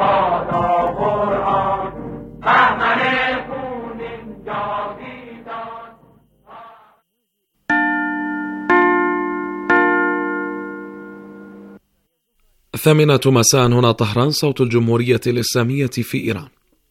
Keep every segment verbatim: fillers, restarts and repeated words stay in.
الثامنة مساء هنا طهران، صوت الجمهورية الإسلامية في إيران.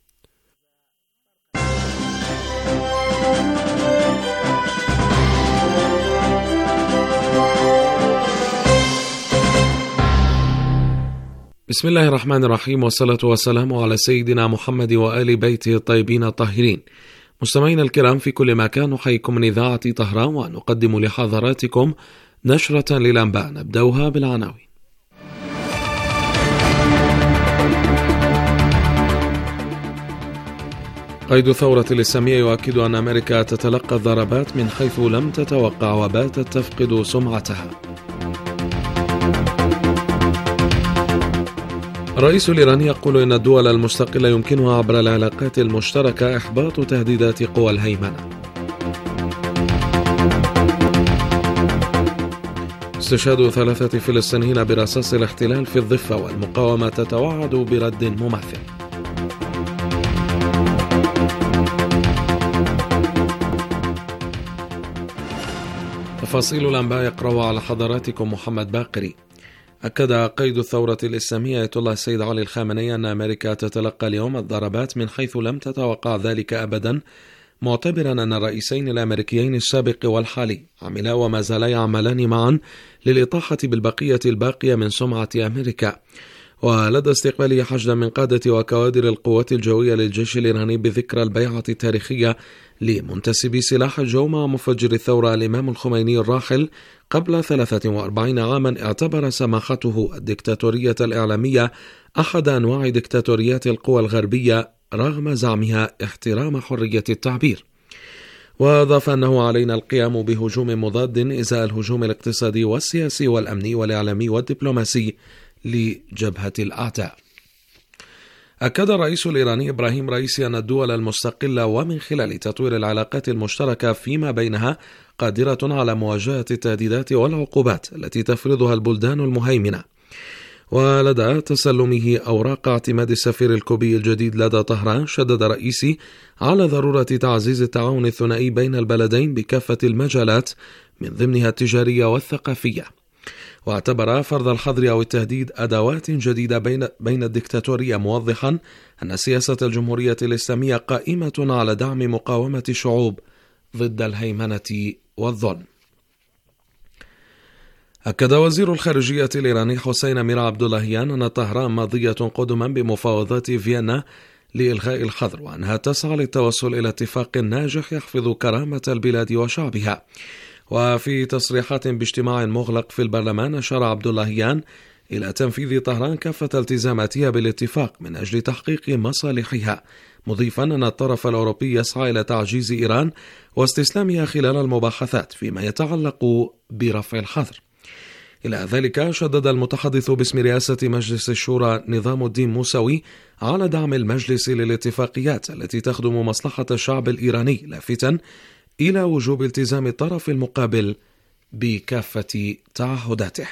بسم الله الرحمن الرحيم، والصلاة والسلام على سيدنا محمد وآل بيته الطيبين الطاهرين. مستمعينا الكرام في كل مكان، نحييكم من إذاعة طهران ونقدم لحضراتكم نشرة للأنباء نبدأها بالعناوين. قيد الثورة الإسلامية يؤكد أن أمريكا تتلقى الضربات من حيث لم تتوقع وباتت تفقد سمعتها. الرئيس الإيراني يقول إن الدول المستقلة يمكنها عبر العلاقات المشتركة إحباط تهديدات قوى الهيمنة. استشهاد ثلاثة فلسطينيين برصاص الاحتلال في الضفة، والمقاومة تتوعد برد مماثل. تفاصيل الأنباء يقرأ على حضراتكم محمد باقري. أكد قيد الثورة الإسلامية آية الله السيد علي الخامنئي أن أمريكا تتلقى اليوم الضربات من حيث لم تتوقع ذلك أبدا، معتبرا أن الرئيسين الأمريكيين السابق والحالي عملا وما زالا يعملان معا للإطاحة بالبقية الباقية من سمعة أمريكا. ولدى استقباله حشدا من قادة وكوادر القوات الجوية للجيش الإيراني بذكرى البيعة التاريخية لمنتسبي سلاح الجو مع مفجر الثورة الإمام الخميني الراحل قبل ثلاثة وأربعين عاما، اعتبر سماحته الدكتاتورية الإعلامية أحد أنواع دكتاتوريات القوى الغربية رغم زعمها احترام حرية التعبير. وأضاف أنه علينا القيام بهجوم مضاد إزاء الهجوم الاقتصادي والسياسي والأمني والإعلامي والدبلوماسي لجبهة الأعداء. أكد الرئيس الإيراني إبراهيم رئيسي أن الدول المستقلة ومن خلال تطوير العلاقات المشتركة فيما بينها قادرة على مواجهة التهديدات والعقوبات التي تفرضها البلدان المهيمنة. ولدى تسلمه أوراق اعتماد السفير الكوبي الجديد لدى طهران، شدد رئيسي على ضرورة تعزيز التعاون الثنائي بين البلدين بكافة المجالات من ضمنها التجارية والثقافية. واعتبر فرض الحظر أو التهديد أدوات جديدة بين بين الدكتاتورية، موضحا أن سياسة الجمهورية الإسلامية قائمة على دعم مقاومة الشعوب ضد الهيمنة والظلم. أكد وزير الخارجية الإيراني حسين أمير عبد اللهيان أن طهران ماضية قدما بمفاوضات فيينا لإلغاء الحظر، وأنها تسعى للتوصل إلى اتفاق ناجح يحفظ كرامة البلاد وشعبها. وفي تصريحات باجتماع مغلق في البرلمان، أشار عبد اللهيان إلى تنفيذ طهران كافة التزاماتها بالاتفاق من أجل تحقيق مصالحها، مضيفا أن الطرف الأوروبي يسعى إلى تعجيز إيران واستسلامها خلال المباحثات فيما يتعلق برفع الحظر. إلى ذلك شدد المتحدث باسم رئاسة مجلس الشورى نظام الدين موسوي على دعم المجلس للاتفاقيات التي تخدم مصلحة الشعب الإيراني، لافتا إلى وجوب التزام الطرف المقابل بكافة تعهداته.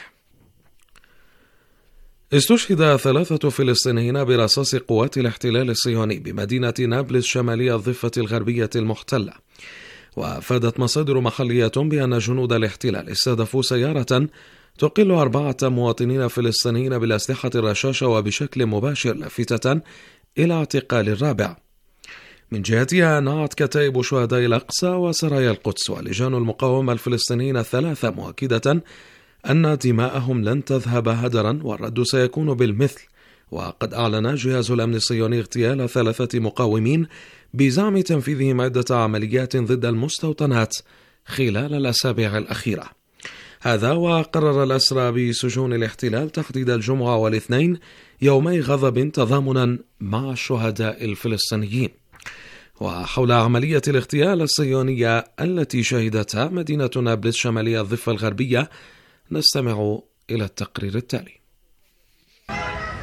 استشهد ثلاثة فلسطينيين برصاص قوات الاحتلال الصهيوني بمدينة نابلس شمالية الضفة الغربية المحتلة. وأفادت مصادر محلية بأن جنود الاحتلال استهدفوا سيارة تقل أربعة مواطنين فلسطينيين بالأسلحة الرشاشة وبشكل مباشر، لافتة إلى اعتقال الرابع. من جهتها نعت كتائب شهداء الأقصى وسرايا القدس ولجان المقاومة الفلسطينيين الثلاثة مؤكدة أن دماءهم لن تذهب هدرا والرد سيكون بالمثل. وقد أعلن جهاز الأمن الصهيوني اغتيال ثلاثة مقاومين بزعم تنفيذهم عدة عمليات ضد المستوطنات خلال الأسابيع الأخيرة. هذا وقرر الأسرى بسجون الاحتلال تحديد الجمعة والاثنين يومي غضب تضامنا مع الشهداء الفلسطينيين. وحول عملية الاغتيال الصهيونية التي شهدتها مدينة نابلس شمالية الضفة الغربية نستمع إلى التقرير التالي.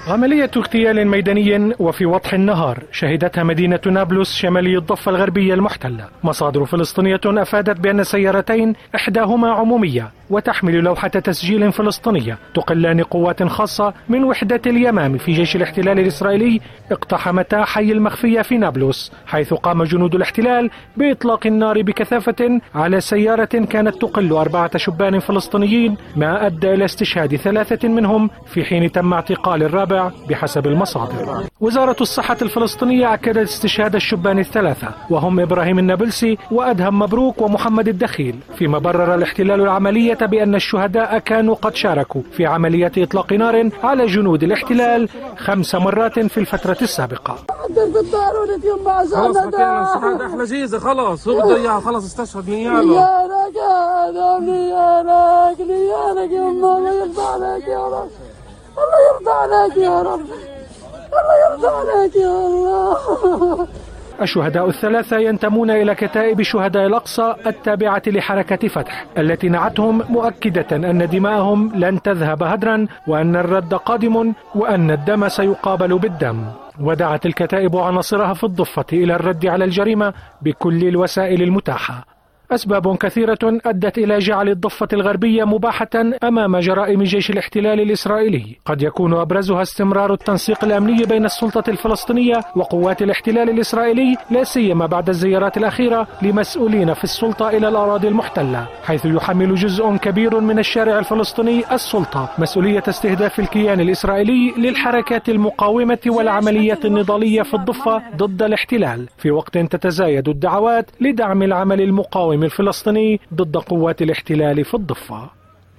عملية اغتيال ميداني وفي وضح النهار شهدتها مدينة نابلس شمالي الضفة الغربية المحتلة. مصادر فلسطينية أفادت بأن السيارتين إحداهما عمومية وتحمل لوحة تسجيل فلسطينية تقلان قوات خاصة من وحدة اليمام في جيش الاحتلال الإسرائيلي اقتحمتا حي المخفية في نابلس، حيث قام جنود الاحتلال بإطلاق النار بكثافة على سيارة كانت تقل أربعة شبان فلسطينيين، ما أدى إلى استشهاد ثلاثة منهم في حين تم اعتقال الرابع بحسب المصادر. وزارة الصحة الفلسطينية أكدت استشهاد الشبان الثلاثة وهم إبراهيم النابلسي وأدهم مبروك ومحمد الدخيل، فيما برر الاحتلال العملية بأن الشهداء كانوا قد شاركوا في عملية إطلاق نار على جنود الاحتلال خمس مرات في الفترة السابقة. خلاص احنا جيزة خلاص هو بده اياها خلاص استشهد نياله. نيالك يا ادم نيالك نيالك يا الله الله يرضى عليك يا رب الله يرضى عليك يا رب الله يرضى عليك يا الله. الشهداء الثلاثة ينتمون إلى كتائب شهداء الأقصى التابعة لحركة فتح التي نعتهم مؤكدة أن دماءهم لن تذهب هدرا وأن الرد قادم وأن الدم سيقابل بالدم. ودعت الكتائب عناصرها في الضفة إلى الرد على الجريمة بكل الوسائل المتاحة. أسباب كثيرة أدت إلى جعل الضفة الغربية مباحة أمام جرائم جيش الاحتلال الإسرائيلي، قد يكون أبرزها استمرار التنسيق الأمني بين السلطة الفلسطينية وقوات الاحتلال الإسرائيلي، لا سيما بعد الزيارات الأخيرة لمسؤولين في السلطة إلى الأراضي المحتلة، حيث يحمل جزء كبير من الشارع الفلسطيني السلطة مسؤولية استهداف الكيان الإسرائيلي للحركات المقاومة والعمليات النضالية في الضفة ضد الاحتلال، في وقت تتزايد الدعوات لدعم العمل المقاوم الفلسطيني ضد قوات الاحتلال في الضفة.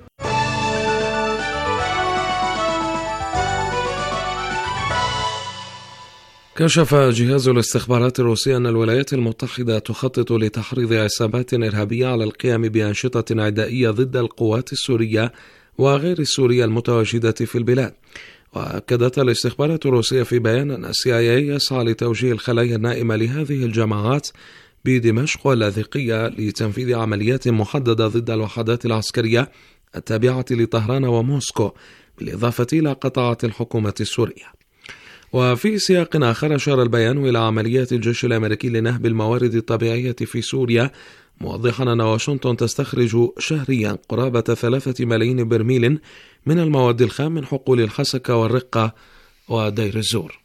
كشف جهاز الاستخبارات الروسي أن الولايات المتحدة تخطط لتحريض عصابات إرهابية على القيام بأنشطة عدائية ضد القوات السورية وغير السورية المتواجدة في البلاد. وأكدت الاستخبارات الروسية في بيان أن السي آي إي يسعى لتوجيه الخلايا النائمة لهذه الجماعات بدمشق واللاذقية لتنفيذ عمليات محددة ضد الوحدات العسكرية التابعة لطهران وموسكو، بالإضافة إلى قطاعات الحكومة السورية. وفي سياق آخر أشار البيان إلى عمليات الجيش الأمريكي لنهب الموارد الطبيعية في سوريا، موضحا أن واشنطن تستخرج شهريا قرابة ثلاثة ملايين برميل من المواد الخام من حقول الحسكة والرقة ودير الزور.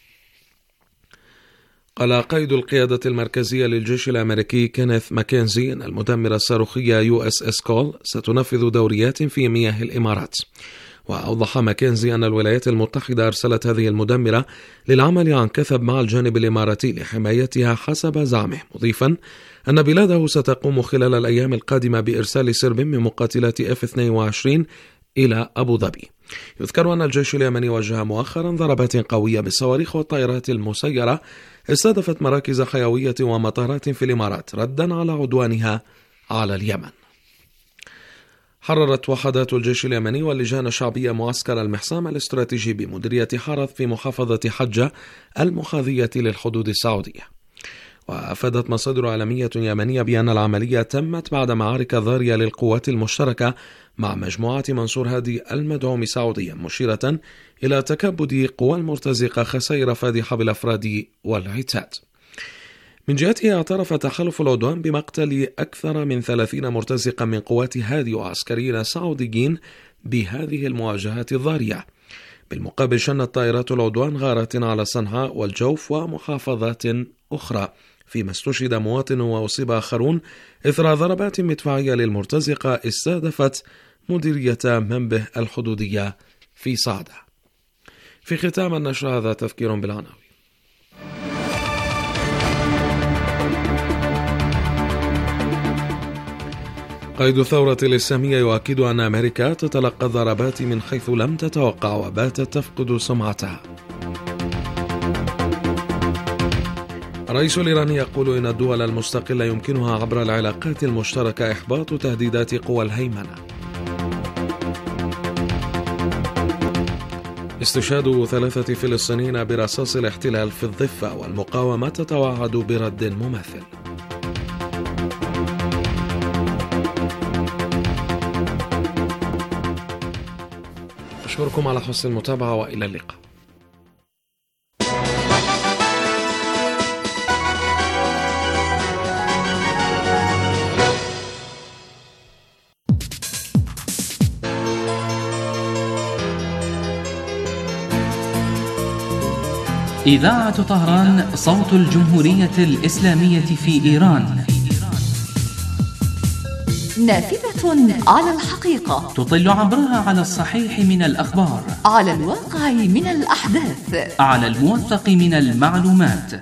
قال قائد القيادة المركزية للجيش الأمريكي كينيث ماكنزي أن المدمرة الصاروخية يو إس إس كول ستنفذ دوريات في مياه الإمارات. وأوضح ماكنزي أن الولايات المتحدة أرسلت هذه المدمرة للعمل عن كثب مع الجانب الإماراتي لحمايتها حسب زعمه، مضيفا أن بلاده ستقوم خلال الأيام القادمة بإرسال سرب من مقاتلات إف اثنين وعشرين إلى أبو ظبي. يذكر أن الجيش اليمني وجه مؤخرا ضربات قوية بالصواريخ والطائرات المسيرة استهدفت مراكز حيوية ومطارات في الإمارات ردا على عدوانها على اليمن. حررت وحدات الجيش اليمني واللجان الشعبية معسكر المحسام الاستراتيجي بمديرية حرث في محافظة حجة المحاذية للحدود السعودية. وأفادت مصادر عالمية يمنية بأن العملية تمت بعد معارك ضارية للقوات المشتركة مع مجموعة منصور هادي المدعوم سعوديا، مشيرة إلى تكبد قوى المرتزقة خسائر فادحة بالأفراد والعتاد. من جهته اعترف تحالف العدوان بمقتل أكثر من ثلاثين مرتزقا من قوات هادي وعسكريين سعوديين بهذه المواجهات الضارية. بالمقابل شنت طائرات العدوان غارات على صنعاء والجوف ومحافظات أخرى، فيما استشهد مواطن وأصيب آخرون إثر ضربات مدفعية للمرتزقة استهدفت مديرية منبه الحدودية في صعدة. في ختام النشر هذا تذكير بالعناوين. قائد الثورة الإسلامية يؤكد أن أمريكا تتلقى الضربات من حيث لم تتوقع وباتت تفقد سمعتها. الرئيس الإيراني يقول إن الدول المستقلة يمكنها عبر العلاقات المشتركة إحباط تهديدات قوى الهيمنة. استشهاد ثلاثة فلسطينيين برصاص الاحتلال في الضفة والمقاومة تتوعد برد مماثل. أشكركم على حسن المتابعة وإلى اللقاء. إذاعة طهران صوت الجمهورية الإسلامية في إيران، نافذة على الحقيقة، تطل عبرها على الصحيح من الأخبار، على الواقع من الأحداث، على الموثق من المعلومات.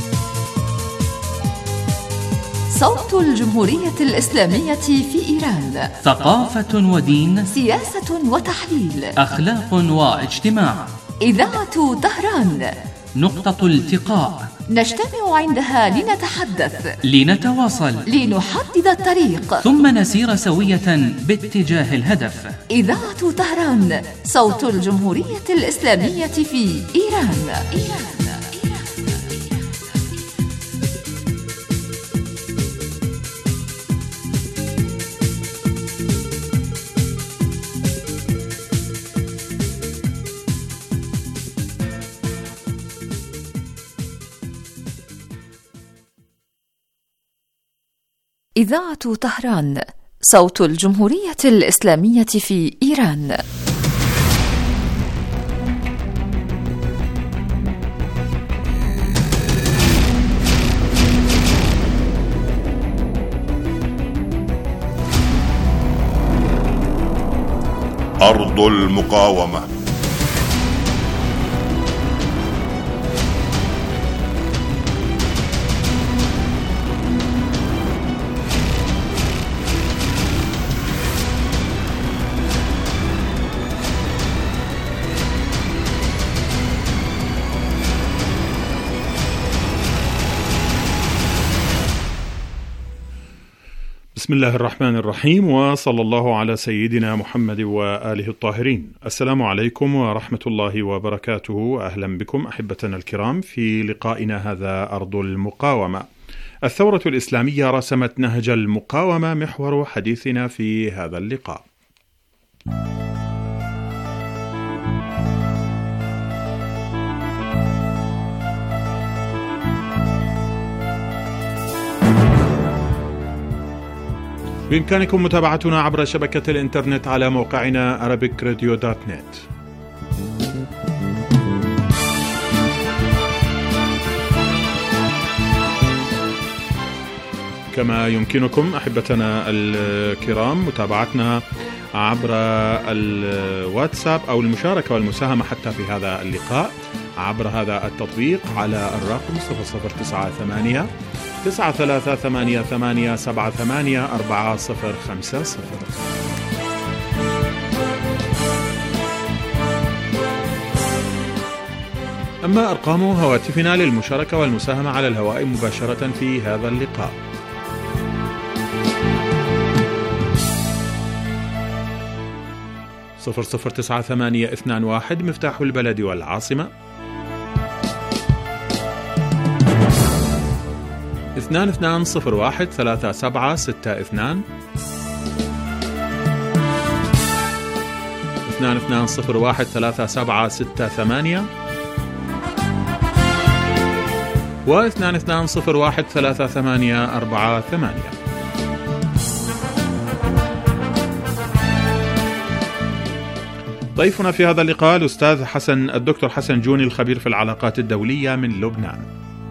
صوت الجمهورية الإسلامية في إيران، ثقافة ودين، سياسة وتحليل، أخلاق واجتماع. إذاعة طهران، نقطة التقاء، نجتمع عندها لنتحدث، لنتواصل، لنحدد الطريق، ثم نسير سوية باتجاه الهدف. إذاعة طهران، صوت الجمهورية الإسلامية في إيران. إيران. إذاعة طهران، صوت الجمهورية الإسلامية في إيران. أرض المقاومة. بسم الله الرحمن الرحيم، وصلى الله على سيدنا محمد وآله الطاهرين. السلام عليكم ورحمة الله وبركاته. أهلا بكم أحبتنا الكرام في لقائنا هذا أرض المقاومة. الثورة الإسلامية رسمت نهج المقاومة محور حديثنا في هذا اللقاء. بإمكانكم متابعتنا عبر شبكة الإنترنت على موقعنا arabic radio dot net. كما يمكنكم أحبتنا الكرام متابعتنا عبر الواتساب أو المشاركة والمساهمة حتى في هذا اللقاء عبر هذا التطبيق على الرقم صفر صفر تسعة ثمانية تسعة ثلاثة ثمانية ثمانية سبعة ثمانية أربعة صفر خمسة صفر. أما أرقام هواتفنا للمشاركة والمساهمة على الهواء مباشرة في هذا اللقاء: صفر صفر تسعة ثمانية اثنان واحد مفتاح البلد والعاصمة، اثنان اثنان صفر واحد ثلاثة سبعة ستة اثنان، اثنان اثنان صفر واحد ثلاثة سبعة ستة ثمانية، واثنان اثنان صفر واحد ثلاثة ثمانية أربعة ثمانية. ضيفنا في هذا اللقاء الأستاذ حسن الدكتور حسن جوني، الخبير في العلاقات الدولية من لبنان.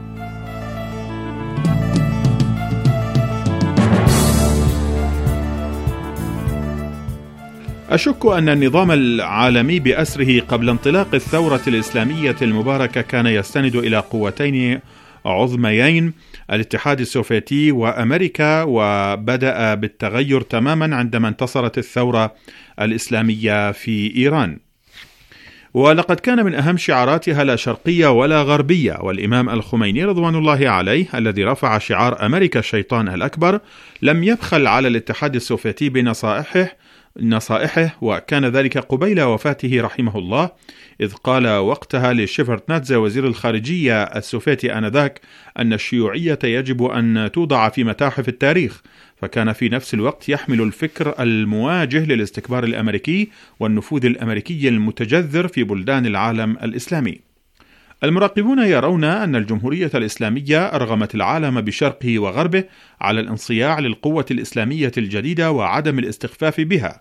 أشك أن النظام العالمي بأسره قبل انطلاق الثورة الإسلامية المباركة كان يستند إلى قوتين عظميين، الاتحاد السوفيتي وأمريكا، وبدأ بالتغير تماما عندما انتصرت الثورة الإسلامية في إيران. ولقد كان من أهم شعاراتها لا شرقية ولا غربية، والإمام الخميني رضوان الله عليه الذي رفع شعار أمريكا الشيطان الأكبر لم يبخل على الاتحاد السوفيتي بنصائحه نصائحه وكان ذلك قبيل وفاته رحمه الله، إذ قال وقتها لشيفرتنادزي وزير الخارجية السوفيتي آنذاك أن الشيوعية يجب أن توضع في متاحف التاريخ، فكان في نفس الوقت يحمل الفكر المواجه للاستكبار الأمريكي والنفوذ الأمريكي المتجذر في بلدان العالم الإسلامي. المراقبون يرون أن الجمهورية الإسلامية أرغمت العالم بشرقه وغربه على الانصياع للقوة الإسلامية الجديدة وعدم الاستخفاف بها،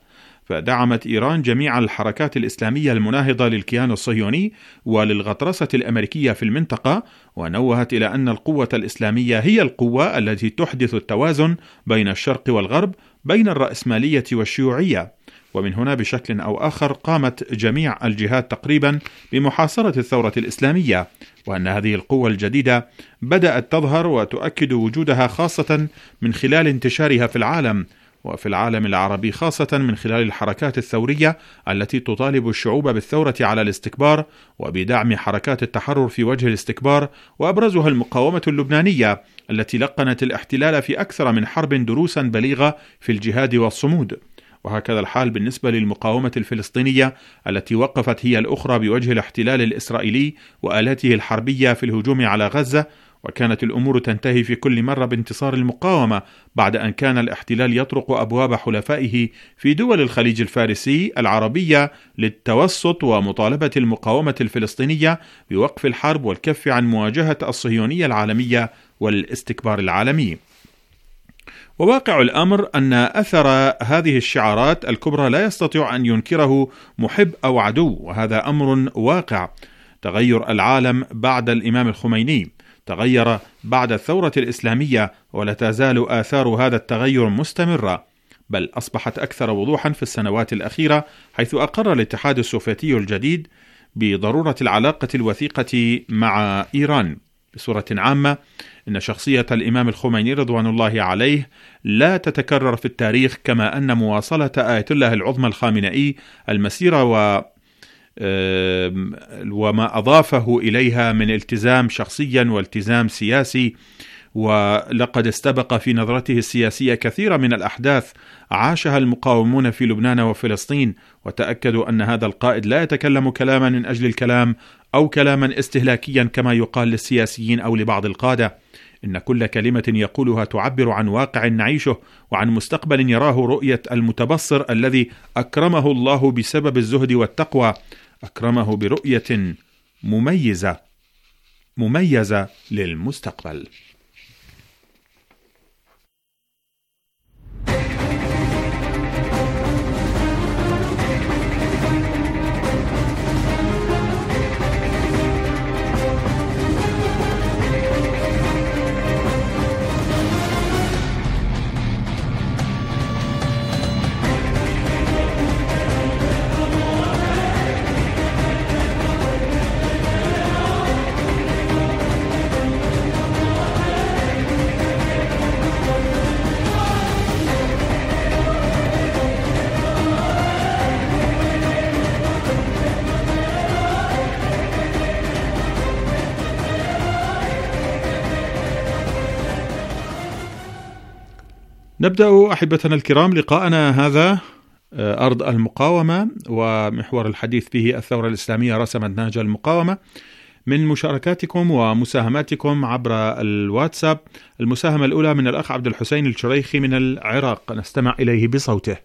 فدعمت إيران جميع الحركات الإسلامية المناهضة للكيان الصهيوني وللغطرسة الأمريكية في المنطقة، ونوهت إلى أن القوة الإسلامية هي القوة التي تحدث التوازن بين الشرق والغرب، بين الرأسمالية والشيوعية. ومن هنا بشكل أو آخر قامت جميع الجهات تقريبا بمحاصرة الثورة الإسلامية، وأن هذه القوة الجديدة بدأت تظهر وتؤكد وجودها خاصة من خلال انتشارها في العالم، وفي العالم العربي خاصة من خلال الحركات الثورية التي تطالب الشعوب بالثورة على الاستكبار وبدعم حركات التحرر في وجه الاستكبار، وأبرزها المقاومة اللبنانية التي لقنت الاحتلال في أكثر من حرب دروسا بليغة في الجهاد والصمود. وهكذا الحال بالنسبة للمقاومة الفلسطينية التي وقفت هي الأخرى بوجه الاحتلال الإسرائيلي وآلاته الحربية في الهجوم على غزة، وكانت الأمور تنتهي في كل مرة بانتصار المقاومة بعد أن كان الاحتلال يطرق أبواب حلفائه في دول الخليج الفارسي العربية للتوسط ومطالبة المقاومة الفلسطينية بوقف الحرب والكف عن مواجهة الصهيونية العالمية والاستكبار العالمي. وواقع الأمر أن أثر هذه الشعارات الكبرى لا يستطيع أن ينكره محب أو عدو، وهذا أمر واقع. تغير العالم بعد الإمام الخميني، تغير بعد الثورة الإسلامية، ولا تزال آثار هذا التغير مستمرة، بل أصبحت أكثر وضوحا في السنوات الأخيرة، حيث أقر الاتحاد السوفيتي الجديد بضرورة العلاقة الوثيقة مع إيران. بصورة عامة إن شخصية الإمام الخميني رضوان الله عليه لا تتكرر في التاريخ، كما أن مواصلة آية الله العظمى الخامنئي المسيرة و وما أضافه إليها من التزام شخصيا والتزام سياسي، ولقد استبق في نظرته السياسية كثير من الأحداث عاشها المقاومون في لبنان وفلسطين، وتأكدوا أن هذا القائد لا يتكلم كلاما من أجل الكلام أو كلاما استهلاكيا كما يقال للسياسيين أو لبعض القادة. إن كل كلمة يقولها تعبر عن واقع نعيشه وعن مستقبل يراه رؤية المتبصر الذي أكرمه الله بسبب الزهد والتقوى، أكرمه برؤية مميزة مميزة للمستقبل. نبدأ أحبتنا الكرام لقاءنا هذا أرض المقاومة، ومحور الحديث فيه الثورة الإسلامية رسمت نهج المقاومة، من مشاركاتكم ومساهماتكم عبر الواتساب. المساهمة الأولى من الأخ عبد الحسين الشريخي من العراق، نستمع إليه بصوته.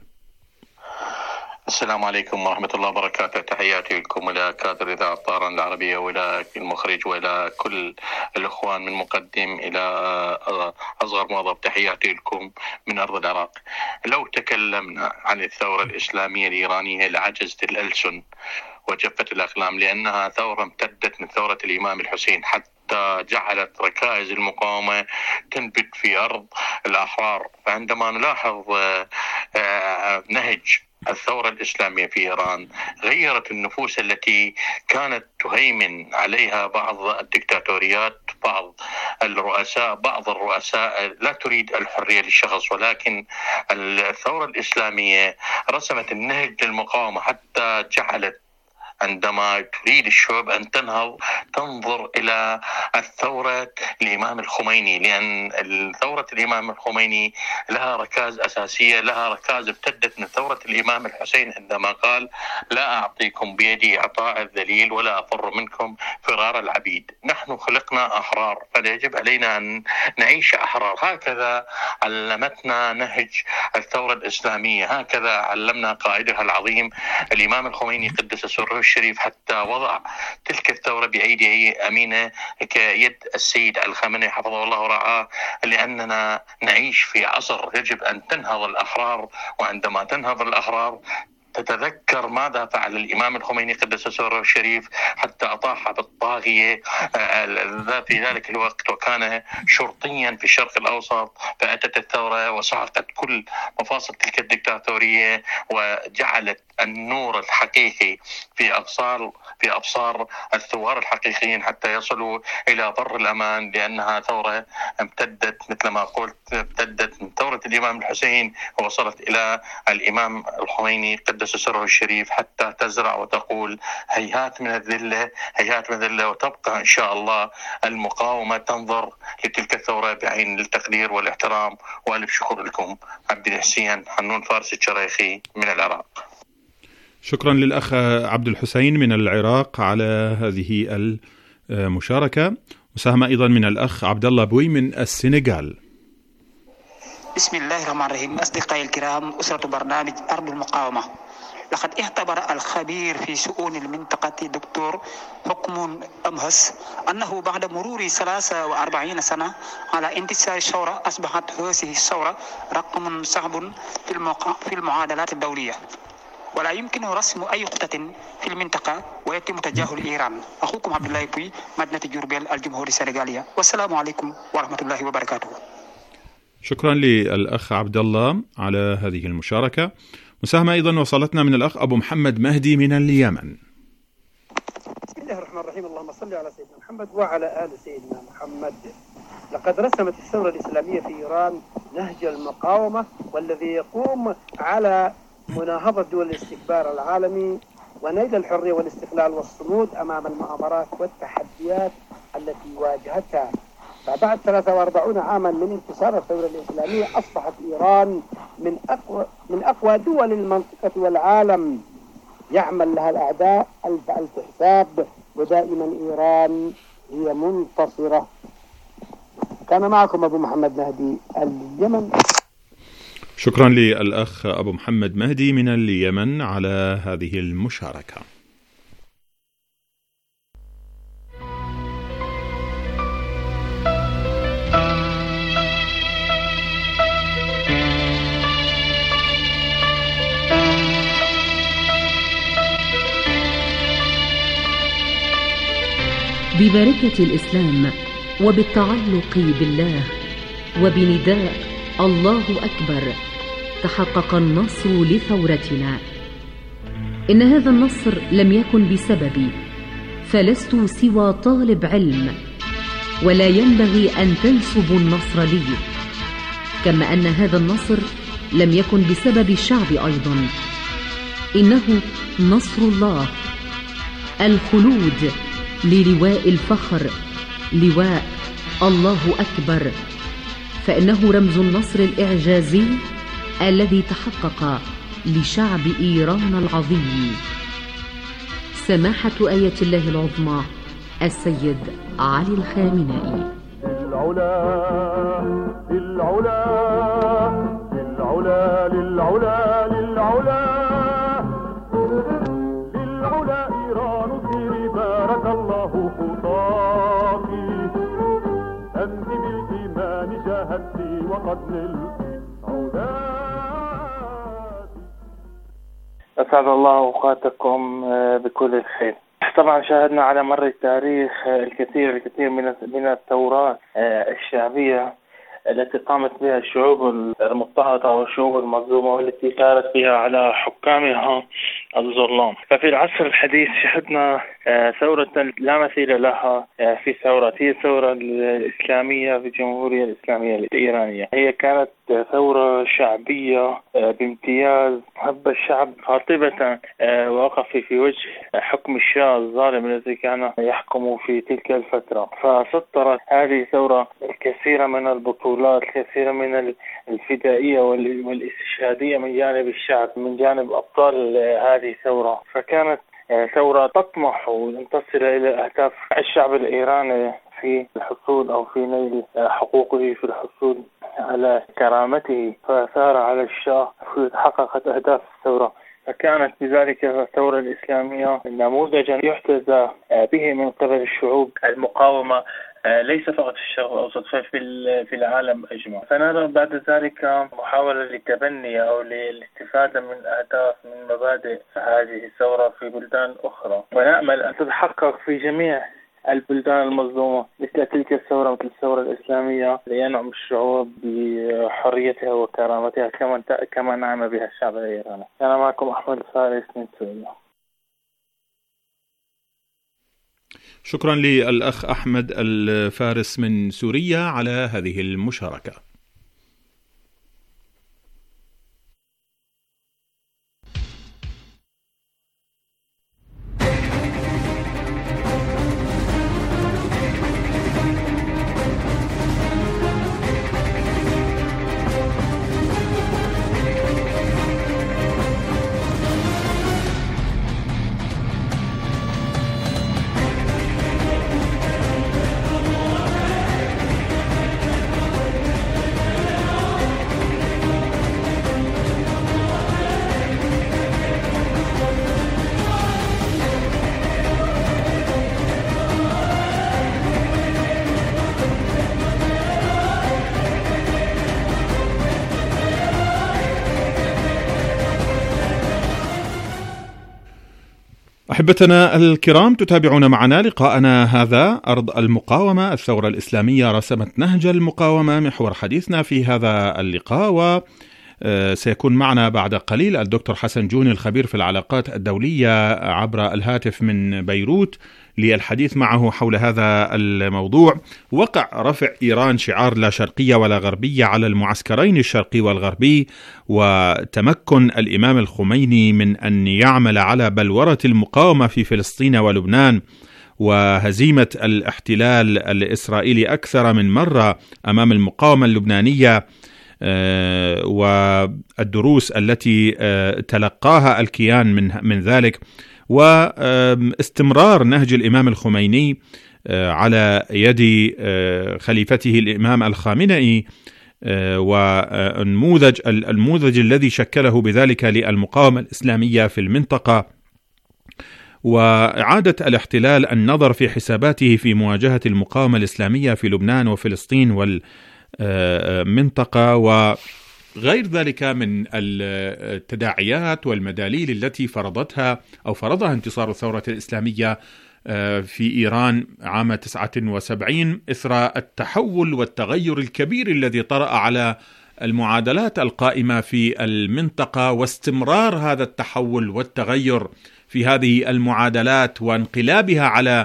السلام عليكم ورحمة الله وبركاته. تحياتي لكم إلى كادر إذاعة طهران العربية وإلى المخرج وإلى كل الإخوان من مقدم إلى أصغر موظف. تحياتي لكم من أرض العراق. لو تكلمنا عن الثورة الإسلامية الإيرانية لعجزت الألسن وجفت الأقلام، لأنها ثورة امتدت من ثورة الإمام الحسين حتى جعلت ركائز المقاومة تنبت في أرض الأحرار. فعندما نلاحظ نهج الثورة الإسلامية في إيران غيرت النفوس التي كانت تهيمن عليها بعض الدكتاتوريات، بعض الرؤساء بعض الرؤساء لا تريد الحرية للشخص، ولكن الثورة الإسلامية رسمت النهج للمقاومة حتى جعلت عندما تريد الشعوب أن تنهض تنظر إلى الثورة الإمام الخميني، لأن ثورة الإمام الخميني لها ركائز أساسية، لها ركائز ابتدت من ثورة الإمام الحسين عندما قال لا أعطيكم بيدي إعطاء الذليل ولا أفر منكم فرار العبيد. نحن خلقنا أحرار، فيجب علينا أن نعيش أحرار. هكذا علمتنا نهج الثورة الإسلامية، هكذا علمنا قائدها العظيم الإمام الخميني قدس سره الشريف حتى وضع تلك الثورة بأيدي أمينة كيد السيد الخامنئي حفظه الله ورعاه، لأننا نعيش في عصر يجب أن تنهض الأحرار، وعندما تنهض الأحرار تتذكر ماذا فعل الإمام الخميني قدس سره الشريف حتى أطاح بالطاغية في ذلك الوقت، وكان شرطيا في الشرق الأوسط، فأتت الثورة وسحقت كل مفاصل تلك الدكتاتورية وجعلت النور الحقيقي في أبصار في أبصار الثوار الحقيقيين حتى يصلوا إلى بر الأمان، لأنها ثورة امتدت مثل ما قلت امتدت من ثورة الإمام الحسين ووصلت إلى الإمام الخميني قدس سره الشريف حتى تزرع وتقول هيهات من الذلة هيهات من الذلة، وتبقى إن شاء الله المقاومة تنظر لتلك الثورة بعين التقدير والاحترام. وألف شكر لكم. عبد الحسين حنون فارس الشريخي من العراق. شكرا للأخ عبد الحسين من العراق على هذه المشاركة. مساهمة أيضا من الأخ عبد الله بوي من السنغال. بسم الله الرحمن الرحيم. أصدقائي الكرام، أسرة برنامج أرض المقاومة، لقد اعتبر الخبير في شؤون المنطقة دكتور حكم أمهس أنه بعد مرور ثلاثة وأربعين سنة على انتصار الثورة أصبحت هذه الثورة رقم صعب في المعادلات الدولية، ولا يمكن رسم أي خطة في المنطقة ويتم تجاهل إيران. أخوكم عبد الله بوي، مدينة جوربيل، الجمهورية السنغالية، والسلام عليكم ورحمة الله وبركاته. شكرا للأخ عبد الله على هذه المشاركة. مساهمة أيضا وصلتنا من الأخ أبو محمد مهدي من اليمن. بسم الله الرحمن الرحيم. اللهم صل على سيدنا محمد وعلى آل سيدنا محمد. لقد رسمت الثورة الإسلامية في إيران نهج المقاومة، والذي يقوم على مناهضة دول الاستكبار العالمي ونيل الحرية والاستقلال والصمود أمام المؤامرات والتحديات التي واجهتها. فبعد ثلاثة وأربعين عاما من انتصار الثورة الإسلامية أصبحت إيران من أقوى من أقوى دول المنطقة والعالم، يعمل لها الأعداء ألف ألف حساب، ودائما إيران هي منتصرة. كان معكم أبو محمد مهدي اليمن. شكرا للأخ أبو محمد مهدي من اليمن على هذه المشاركة. ببركة الإسلام وبالتعلق بالله وبنداء الله أكبر تحقق النصر لثورتنا. إن هذا النصر لم يكن بسببي، فلست سوى طالب علم، ولا ينبغي أن تنسبوا النصر لي، كما أن هذا النصر لم يكن بسبب الشعب أيضا. إنه نصر الله، الخلود للواء الفخر، لواء الله أكبر، فإنه رمز النصر الإعجازي الذي تحقق لشعب إيران العظيم. سماحة آية الله العظمى السيد علي الخامنئي. للعلا للعلا للعلا للعلا للعلا للعلا إيران سيري بارك الله خطاكي، أنت بالإيمان شاهدتي وقد نلتي عوداتي. أسعد الله أوقاتكم بكل خير. طبعا شاهدنا على مر التاريخ الكثير الكثير من من الثورات الشعبية التي قامت بها الشعوب المضطهدة والشعوب المظلومة، والتي كانت بها على حكامها الظلام. ففي العصر الحديث شهدنا ثورة لا مثيل لها في ثورة هي الثورة الإسلامية في الجمهورية الإسلامية الإيرانية. هي كانت ثورة شعبية بامتياز، هب الشعب قاطبة وقف في وجه حكم الشاه الظالم الذي كان يحكم في تلك الفترة. فسطرت هذه الثورة الكثير من البطولات، الكثير من الفدائية والاستشهادية من جانب الشعب، من جانب أبطال هذه الثورة. فكانت ثورة تطمح وأن تصل إلى أهداف الشعب الإيراني في الحصول أو في نيل حقوقه في الحصول على كرامته، فثار على الشاه وتحققت أهداف الثورة فكانت بذلك الثورة الإسلامية نموذجا يحتذى به من قبل الشعوب المقاومة ليس فقط في الشرق الأوسط في في العالم أجمع. فنرى بعد ذلك محاولة للتبني أو للاستفادة من أهداف من مبادئ هذه الثورة في بلدان أخرى، ونأمل أن تتحقق في جميع البلدان المظلومة مثل تلك الثورة مثل الثورة الإسلامية، لينعم الشعوب بحريتها وكرامتها كما كما نعم بها الشعب الإيراني. أنا معكم أحمد الفارس من سوريا. شكرا للأخ أحمد الفارس من سوريا على هذه المشاركة. أحبتنا الكرام، تتابعون معنا لقاءنا هذا أرض المقاومة. الثورة الإسلامية رسمت نهج المقاومة محور حديثنا في هذا اللقاء، وسيكون معنا بعد قليل الدكتور حسن جوني الخبير في العلاقات الدولية عبر الهاتف من بيروت للحديث معه حول هذا الموضوع. وقع رفع إيران شعار لا شرقية ولا غربية على المعسكرين الشرقي والغربي، وتمكن الإمام الخميني من أن يعمل على بلورة المقاومة في فلسطين ولبنان، وهزيمة الاحتلال الإسرائيلي أكثر من مرة أمام المقاومة اللبنانية، والدروس التي تلقاها الكيان من من ذلك، واستمرار نهج الإمام الخميني على يد خليفته الإمام الخامنئي، والنموذج النموذج الذي شكله بذلك للمقاومة الإسلامية في المنطقة، وإعادة الاحتلال النظر في حساباته في مواجهة المقاومة الإسلامية في لبنان وفلسطين والمنطقة، وغير ذلك من التداعيات والمداليل التي فرضتها أو فرضها انتصار الثورة الإسلامية في إيران عام تسعة وسبعين إثر التحول والتغير الكبير الذي طرأ على المعادلات القائمة في المنطقة، واستمرار هذا التحول والتغير في هذه المعادلات وانقلابها على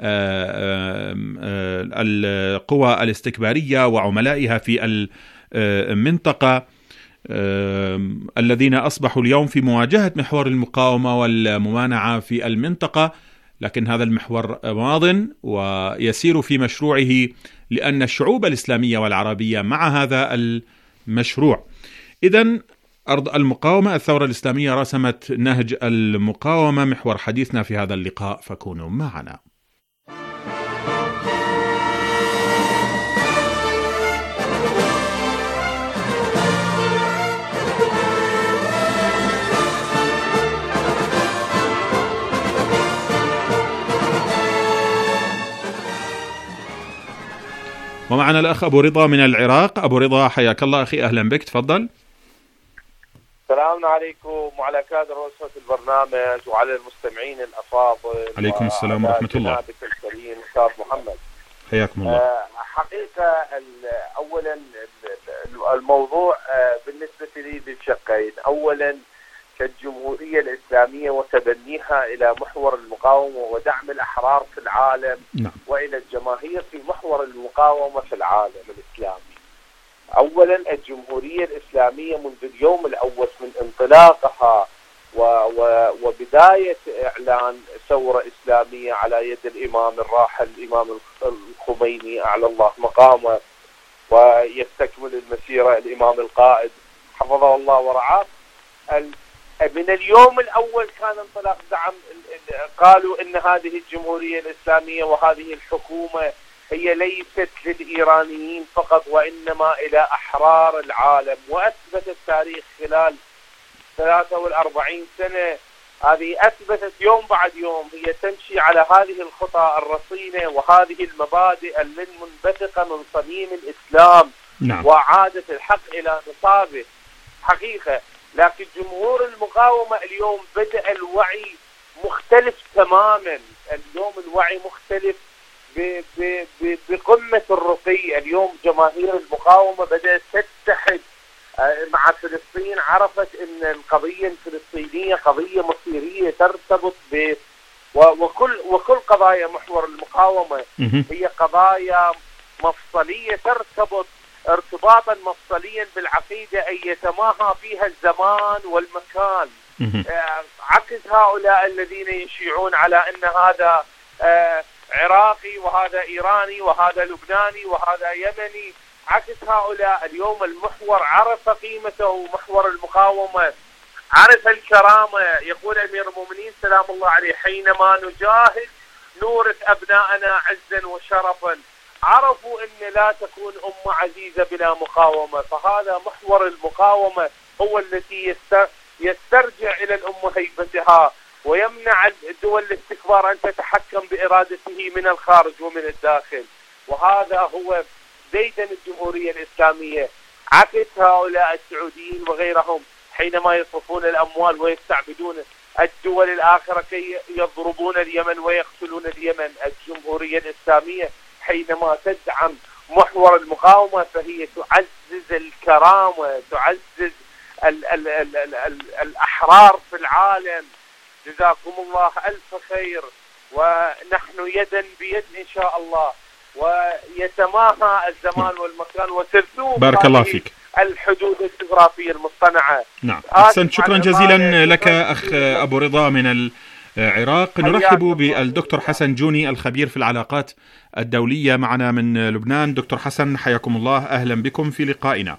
القوى الاستكبارية وعملائها في المنطقة، الذين أصبحوا اليوم في مواجهة محور المقاومة والممانعة في المنطقة. لكن هذا المحور ماض ويسير في مشروعه، لأن الشعوب الإسلامية والعربية مع هذا المشروع. إذن أرض المقاومة، الثورة الإسلامية رسمت نهج المقاومة محور حديثنا في هذا اللقاء، فكونوا معنا. ومعنا الأخ أبو رضا من العراق. أبو رضا حياك الله أخي، أهلا بك، تفضل. السلام عليكم وعلى كادر رؤسة البرنامج وعلى المستمعين الأفاضل. عليكم السلام ورحمة الله. الكريم أستاذ محمد، حياكم الله. أه حقيقة أولا الموضوع بالنسبة لي بشقين. أولا كالجمهورية الإسلامية وتبنيها إلى محور المقاومة ودعم الأحرار في العالم، نعم. وإلى الجماهير في محور المقاومة في العالم الإسلامي. أولا الجمهورية الإسلامية منذ اليوم الأول من انطلاقها و و وبداية إعلان ثورة إسلامية على يد الإمام الراحل الإمام الخميني أعلى الله مقامه، ويستكمل المسيرة الإمام القائد حفظه الله ورعاه. من اليوم الأول كان انطلاق دعم، قالوا إن هذه الجمهورية الإسلامية وهذه الحكومة هي ليست للإيرانيين فقط وإنما إلى أحرار العالم. وأثبت التاريخ خلال ثلاثة وأربعين سنة، هذه أثبتت يوم بعد يوم هي تمشي على هذه الخطى الرصينة وهذه المبادئ المنبثقة من صميم الإسلام. نعم. وعادة الحق إلى نصابه حقيقة. لكن جمهور المقاومة اليوم بدأ الوعي مختلف تماما، اليوم الوعي مختلف بقمة الرقي. اليوم جماهير المقاومة بدأت تتحد مع فلسطين، عرفت ان القضية الفلسطينية قضية مصيرية ترتبط ب وكل وكل قضايا محور المقاومة هي قضايا مفصلية ترتبط ارتباطا مفصليا بالعقيدة أن يتماهى فيها الزمان والمكان. عكس هؤلاء الذين يشيعون على ان هذا عراقي وهذا ايراني وهذا لبناني وهذا يمني. عكس هؤلاء اليوم المحور عرف قيمته، محور المقاومة عرف الكرامة. يقول أمير المؤمنين سلام الله عليه: حينما نجاهد نورث أبناءنا عزا وشرفا. عرفوا أن لا تكون أمة عزيزة بلا مقاومة، فهذا محور المقاومة هو التي يسترجع إلى الأمة هيبتها ويمنع الدول الاستكبار أن تتحكم بإرادته من الخارج ومن الداخل. وهذا هو ديدن الجمهورية الإسلامية. عكس هؤلاء السعوديين وغيرهم حينما يصرفون الأموال ويستعبدون الدول الآخرة كي يضربون اليمن ويقتلون اليمن. الجمهورية الإسلامية حينما تدعم محور المقاومة فهي تعزز الكرامة، تعزز ال ال ال ال ال الأحرار في العالم. جزاكم الله ألف خير، ونحن يدا بيد إن شاء الله، ويتماهى الزمان والمكان وترسوم بارك الله فيك الحدود الجغرافية المصطنعة. نعم، أحسنت، شكرا جزيلا لك أخ أبو رضا من العراق. نرحب بالدكتور حسن جوني الخبير في العلاقات الدولية معنا من لبنان. دكتور حسن حياكم الله، أهلا بكم في لقائنا.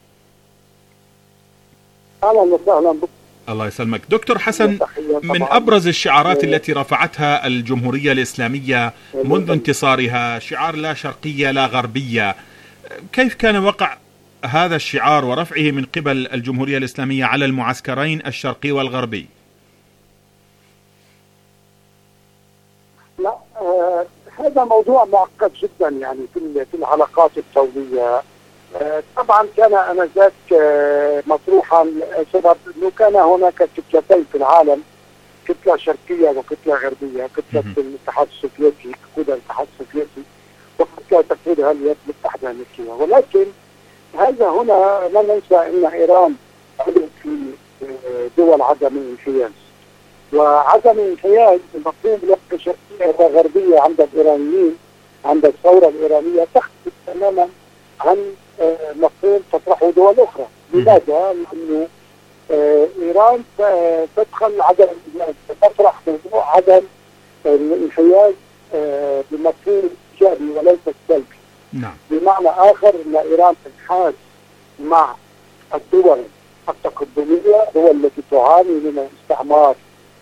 أهلا وسهلا بكم. الله يسلمك. دكتور حسن، من أبرز الشعارات التي رفعتها الجمهورية الإسلامية منذ انتصارها شعار لا شرقية لا غربية. كيف كان وقع هذا الشعار ورفعه من قبل الجمهورية الإسلامية على المعسكرين الشرقي والغربي؟ لا آه هذا موضوع معقد جدا يعني في في العلاقات الدولية. آه طبعا كان انذاك آه مطروحا سبب انه كان هناك كتلتين في العالم، كتلة شرقية وكتلة غربية، كتلة الاتحاد السوفيتي تقودها الاتحاد السوفيتي وكتلة تقودها الولايات المتحدة الأمريكية. ولكن هذا هنا لا ننسى ان ايران عضو في دول عدم الانحياز، وعدم الانحياز المفهوم لا شرقية وغربية عند الإيرانيين عند الثورة الإيرانية تختلف تماما عن مفهوم تطرحه دول أخرى. لماذا؟ لأنه إيران تدخل عدم تطرح موضوع عدم الانحياز بمفهوم إيجابي وليس سلبي. نعم. بمعنى آخر أن إيران تنحاز مع الدول التقدمية، الدول التي تعاني من الاستعمار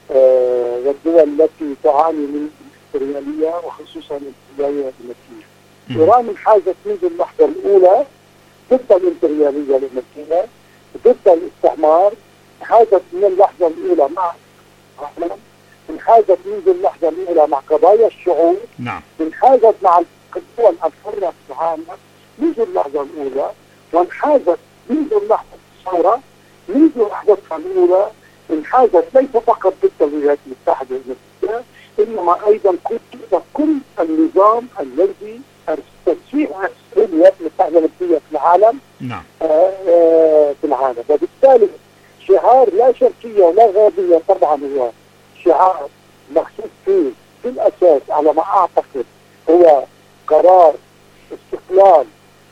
آه والدول التي تعاني من الإمبريالية وخصوصا الإمبريالية الأمريكية. إيران انحازت منذ اللحظة الأولى ضد الإمبريالية الأمريكية، ضد الاستعمار. انحازت من اللحظة الأولى مع العالم، انحازت منذ اللحظة الأولى مع قضايا الشعوب. نعم. انحازت مع الدول الحرة في العالم منذ اللحظة الأولى، وانحازت منذ اللحظة الثورة منذ لحظتها الأولى. انحازت ليس فقط ضد الولايات المتحدة الأمريكية، إنما أيضا ضد كل النظام الذي تسويق الولايات المتحدة الأمريكية في العالم. نعم. آآ آآ في العالم. وبالتالي شعار لا شرقية ولا غربية طبعا هو شعار مخصوص فيه في الأساس على ما أعتقد هو قرار استقلال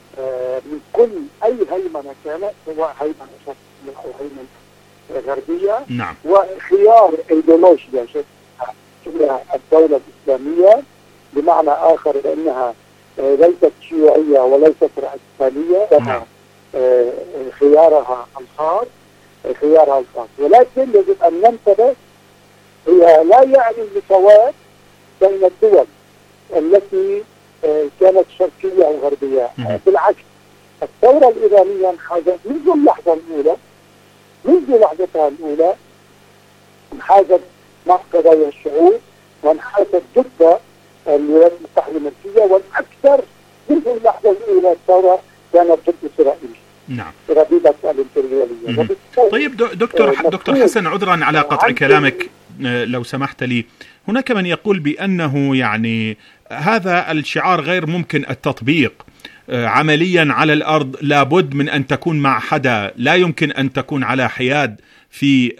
من كل أي هيمنة كانت، سواء هيمنة شرقية أو هيمنة غربية. نعم. وخيار ايديولوجيا شبه الدولة الإسلامية، بمعنى آخر لأنها ليست شيوعية وليست رأسمالية. نعم. خيارها الخاص خيارها الخاص ولكن يجب أن ننتبه، هي لا يعني المساواة بين الدول التي كانت شرقية أو غربية. بالعكس، الثورة الإيرانية انحازت منذ اللحظة الأولى منذ لحظتها الأولى انحازت مع قضايا الشعوب وانحازت ضد الولايات المتحدة الأمريكية، والأكثر منذ اللحظة الأولى الثورة كانت ضد إسرائيل. نعم. ربيبة الإمبريالية. طيب دكتور دكتور حسن، عذرا على قطع كلامك لو سمحت لي، هناك من يقول بأنه يعني هذا الشعار غير ممكن التطبيق عمليا على الأرض، لابد من أن تكون مع حدا، لا يمكن أن تكون على حياد في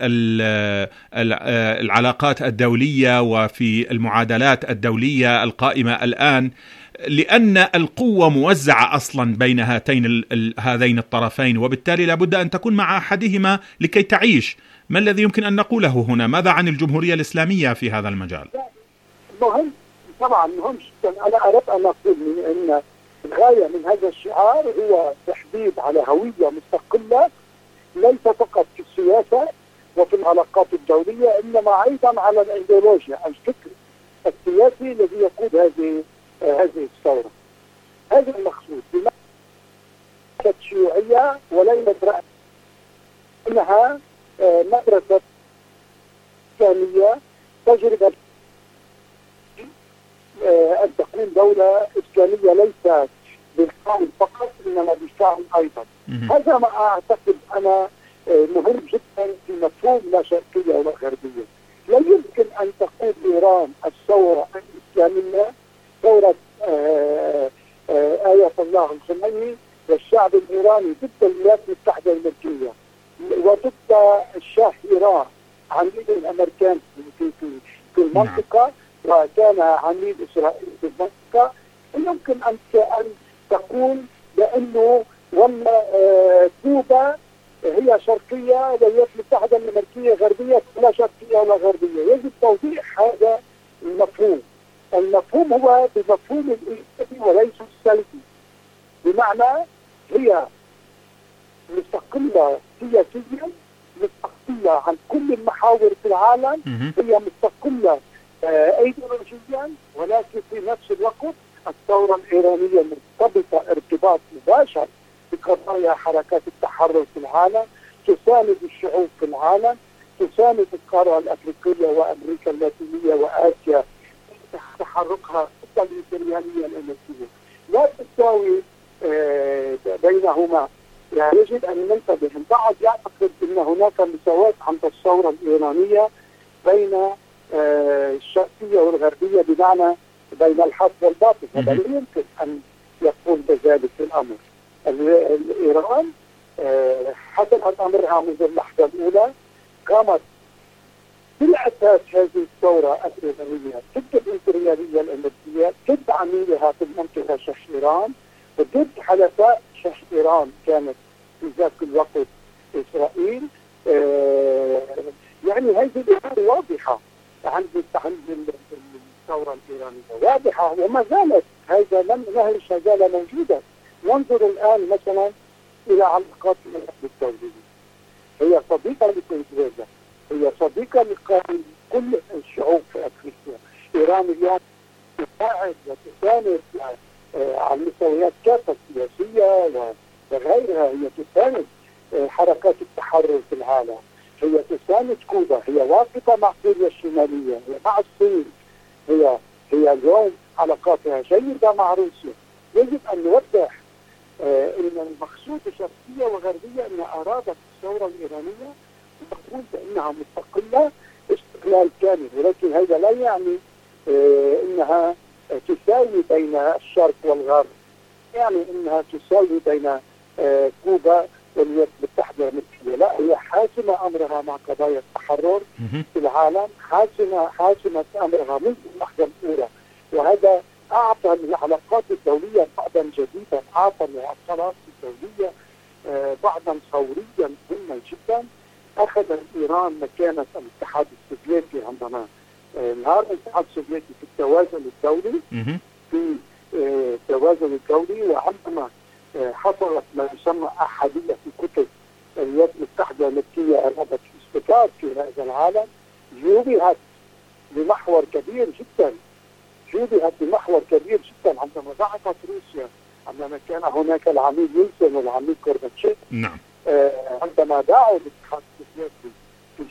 العلاقات الدولية وفي المعادلات الدولية القائمة الآن، لأن القوة موزعة أصلا بين هاتين هذين الطرفين، وبالتالي لابد أن تكون مع أحدهما لكي تعيش. ما الذي يمكن أن نقوله هنا؟ ماذا عن الجمهورية الإسلامية في هذا المجال؟ مهم طبعا، مهم جدا. أنا أردت أن أقول أن الغاية من هذا الشعار هو تحديد على هوية مستقلة، ليس فقط في السياسة وفي العلاقات الدولية، إنما أيضا على الإيديولوجيا، الفكر السياسي الذي يقود هذه هذه الثورة. هذا المقصود بمدرسة شيوعية وليست رأي، إنها مدرسة إسلامية تجربة أن تكون دولة إسلامية ليست بالقول فقط إنما بالفعل أيضا. هذا ما أعتقد أنا مهم جدا في مفهوم لا شرقية ولا غربية. لا يمكن أن تقود إيران الثورة الإسلامية ثورة آية الله الخميني والشعب الإيراني ضد الولايات المتحدة الأمريكية وضد الشاه إيران عميد الأمريكان في في في المنطقة، وكان عميد إسرائيل في المنطقة. يمكن أن أن تقول بأنه ولا كوبا هي شرقية والولايات المتحدة الأمريكية غربية، لا شرقية ولا غربية. يجب توضيح هذا المفهوم. المفهوم هو بمفهوم الإيجابي وليس السلبي، بمعنى هي مستقلة سياسيا، مستقلة عن كل المحاور في العالم، هي مستقلة ايديولوجيا، ولكن في نفس الوقت الثورة الإيرانية مرتبطة ارتباط مباشر بقضايا حركات التحرر في العالم، تساند الشعوب في العالم، تساند القارة الأفريقية وأمريكا اللاتينية وآسيا تحركها ضد الإمبريالية الأمريكية. لا تساوي بينهما. يعني يجب أن ننتبه. البعض يعتقد أن هناك مساواة عند الثورة الإيرانية بين الشرقية والغربية، بمعنى بين الحق والباطل. هذا لا يمكن أن يكون بذلك الأمر. الإيران حسنت أمرها منذ اللحظة الأولى، قامت بالأساس هذه الثورة الإيرانية ضد الإمبريالية الأمريكية، ضد عميلها في المنطقة شاه إيران، وضد حلفاء شاه إيران كانت في ذاك الوقت إسرائيل. آه يعني هذه الأمور واضحة عند عند الثورة الإيرانية، واضحة وما زالت. هذا لم نهي شغالة موجودة. ننظر الآن مثلا إلى علاقات الإرهاب الدولية. هي صديقة لفنزويلا، هي صديقة لكل الشعوب في أفريقيا. إيران اليوم تساعد وتساند على المستويات كافة السياسية وغيرها. هي تساند حركات التحرر في العالم، هي تساند كوبا، هي واقفة مع كوريا الشمالية، هي مع الصين، هي هي اليوم علاقاتها جيدة مع روسيا. يجب أن نوضح آه أن المقصود شرقية وغربية أن أرادت الثورة الإيرانية تقول بأنها مستقلة استقلال كامل، ولكن هذا لا يعني آه أنها تساوي بين الشرق والغرب، يعني أنها تساوي بين آه كوبا والولايات المتحدة الأمريكية. لا، هي حاسمة أمرها مع قضايا التحرر في العالم، حاسمة حاسمة أمرها منذ اللحظة الأولى. وهذا أعطى للعلاقات الدولية بعدا جديدا، أعطى للعلاقات الدولية آه بعدا ثوريا مهما جدا. أخذ إيران مكانة الاتحاد السوفيتي عندما آه نهار الاتحاد السوفيتي في التوازن الدولي، في التوازن آه الدولي. وعندما آه حصلت ما يسمى أحادية في كتب الولايات المتحدة التي أرادت الاستقرار في هذا العالم، جوبهت بمحور كبير جدا جوبهت بمحور كبير جدا عندما ضعفت روسيا، عندما كان هناك العميد يلتسن والعميد غورباتشوف. نعم. آه عندما دعوا الاتحاد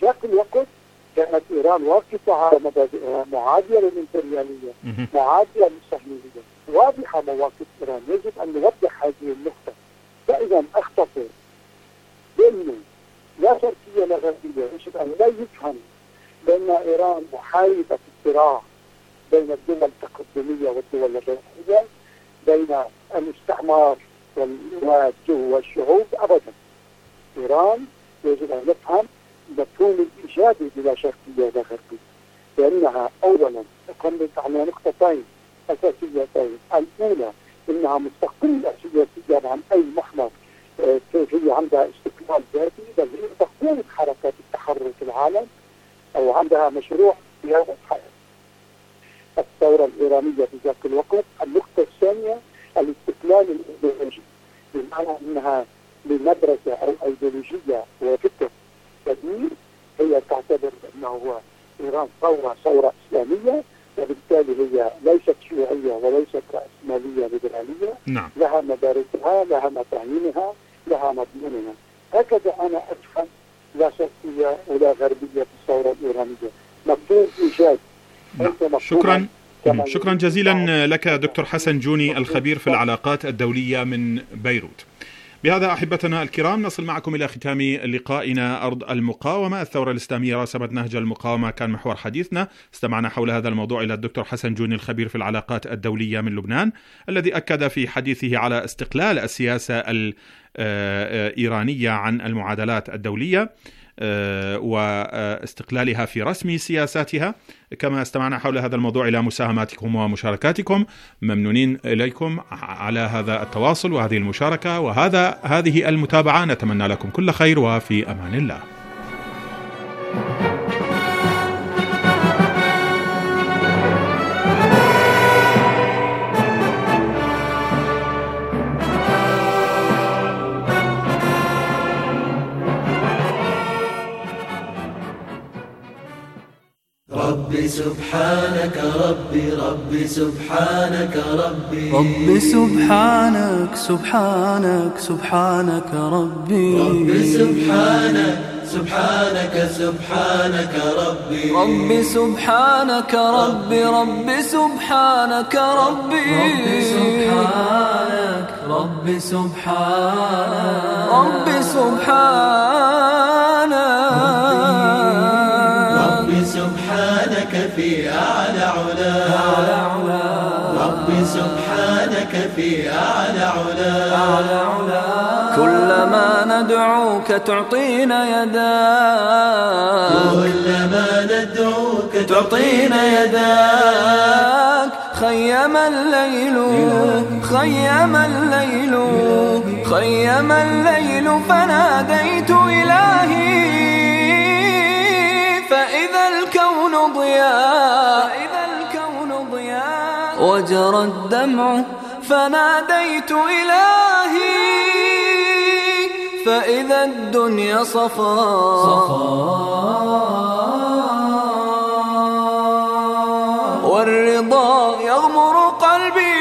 ذاك الوقت كانت إيران واقفة على مبادئها معادية للإمبريالية، معادية للصهيونية، واضحة مواقف إيران، يجب أن نوضح هذه النقطة. فإذا أختصر بأنه لا شرقية لا غربية، يجب أن لا يفهم بأن إيران محايدة في الصراع بين الدول التقدمية والدول الغربية، بين الاستعمار والشعوب، أبدا. إيران يجب أن نفهم مفهوم الإيجابي بلا شرقية ولا غربية، لأنها أولا تقوم على نقطتين أساسيتين. الأولى أنها مستقلة سياسيا عن أي محور، هي عندها استقلال ذاتي، بل هي تقود حركات التحرر في العالم، أو عندها مشروع سياسة الثورة الإيرانية في ذاك الوقت. النقطة الثانية الاستقلال الإيديولوجي، بمعنى أنها لمدرسة أو أيديولوجية وفكر جديد، هي تعتبر أنه هو إيران ثورة ثورة إسلامية، وبالتالي هي ليست شيوعية وليست رأسمالية ليبرالية. نعم. لها مدارسها، لها مفاهيمها، لها مضمونها. هكذا أنا أفهم لا شرقية ولا غربية في الثورة الإيرانية، مفهوم إيجابي. نعم. شكرا شكرا جزيلا لك دكتور حسن جوني، الخبير في العلاقات الدولية من بيروت. بهذا أحبتنا الكرام نصل معكم إلى ختام لقائنا أرض المقاومة. الثورة الإسلامية رسمت نهج المقاومة كان محور حديثنا. استمعنا حول هذا الموضوع إلى الدكتور حسن جوني، الخبير في العلاقات الدولية من لبنان، الذي أكد في حديثه على استقلال السياسة الإيرانية عن المعادلات الدولية واستقلالها في رسم سياساتها. كما استمعنا حول هذا الموضوع إلى مساهماتكم ومشاركاتكم، ممنونين إليكم على هذا التواصل وهذه المشاركة وهذا هذه المتابعة. نتمنى لكم كل خير وفي أمان الله. ربي سبحانك ربي ربي سبحانك ربي ربي سبحانك سبحانك سبحانك ربي ربي سبحانك سبحانك سبحانك ربي ربي سبحانك ربي ربي سبحانك ربي ربي سبحانك ربي سبحانك ربي سبحانك في أعلى علا ربي سبحانك في أعلى علا كلما ندعوك تعطينا يداك كلما ندعوك تعطينا يداك خيم الليل خيم الليل خيم الليل فناديت إلهي فإذا الكون ضياء فإذا الكون ضياء وجرى الدمع فناديت إلهي فإذا الدنيا صفاء والرضا يغمر قلبي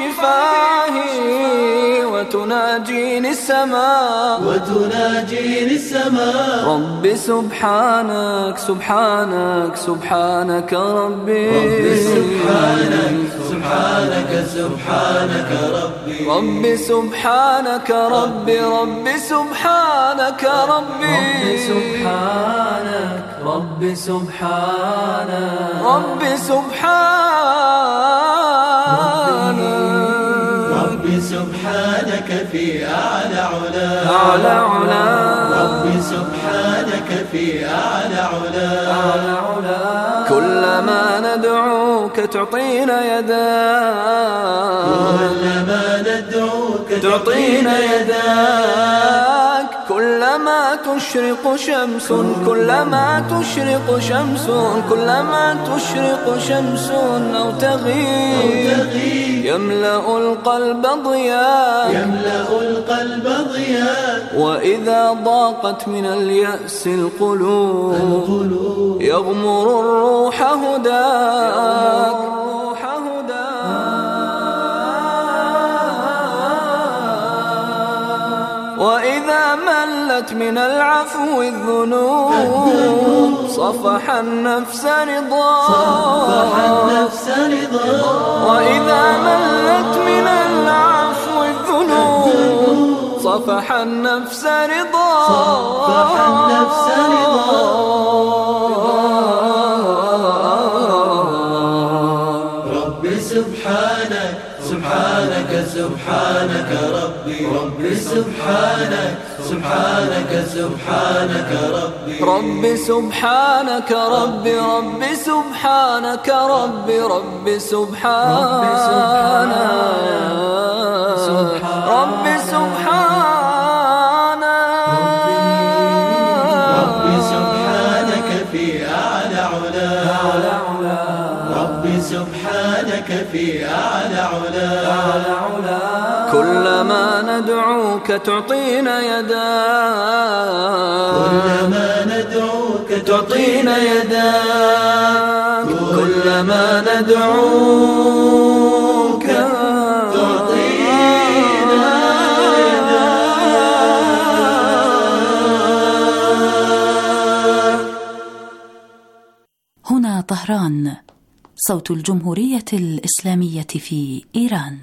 وشفاهي وتناجيني السماء وتناجيني السماء ربي سبحانك سبحانك سبحانك ربي ربي سبحانك سبحانك سبحانك ربي ربي سبحانك ربي ربي سبحانك ربي سبحانك ربي سبحانك ربي سبحانك ربي سبحانك في أعلى علا أعلى علا ربي سبحانك في أعلى علا أعلى علا كلما ندعوك تعطينا يداك كلما ندعوك تعطينا يداك كلما تشرق شمس كلما تشرق شمس كلما تشرق شمس أو تغيب يملأ القلب ضياء يملأ القلب ضياء وإذا ضاقت من اليأس القلوب يغمر الروح هداك وإذا وإذا ملت من العفو الذنوب صفح النفس رضا وإذا ملت من العفو الذنوب صفح النفس رضا ربي سبحانك سبحانك سبحانك ربي ربي سبحانك سبحانك سبحانك ربي ربي سبحانك ربي ربي سبحانك ربي ربي سبحانك ربي سبحانك ربي سبحانك في أعلى علا ربي سبحانك في أعلى علا كلما ندعوك تعطينا يداك كلما ندعوك تعطينا يداك كلما ندعوك تعطينا يداك. هنا طهران، صوت الجمهورية الإسلامية في إيران.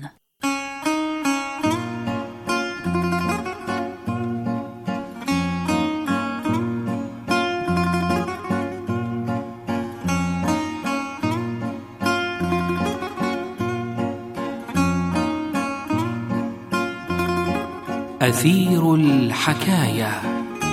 أثير الحكاية.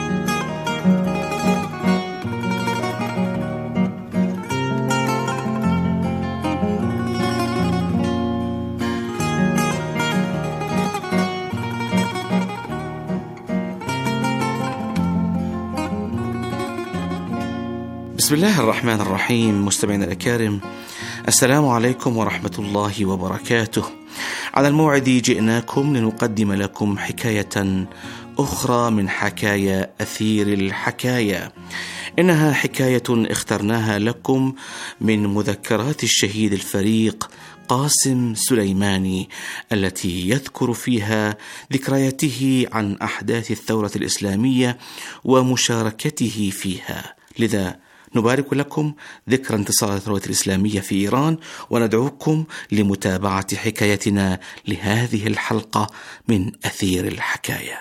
بسم الله الرحمن الرحيم. مستمعينا الأكارم، السلام عليكم ورحمة الله وبركاته. على الموعد جئناكم لنقدم لكم حكاية أخرى من حكايا أثير الحكاية. إنها حكاية اخترناها لكم من مذكرات الشهيد الفريق قاسم سليماني، التي يذكر فيها ذكرياته عن أحداث الثورة الإسلامية ومشاركته فيها. لذا نبارك لكم ذكرى انتصار الثورة الإسلامية في إيران، وندعوكم لمتابعة حكايتنا لهذه الحلقة من أثير الحكاية.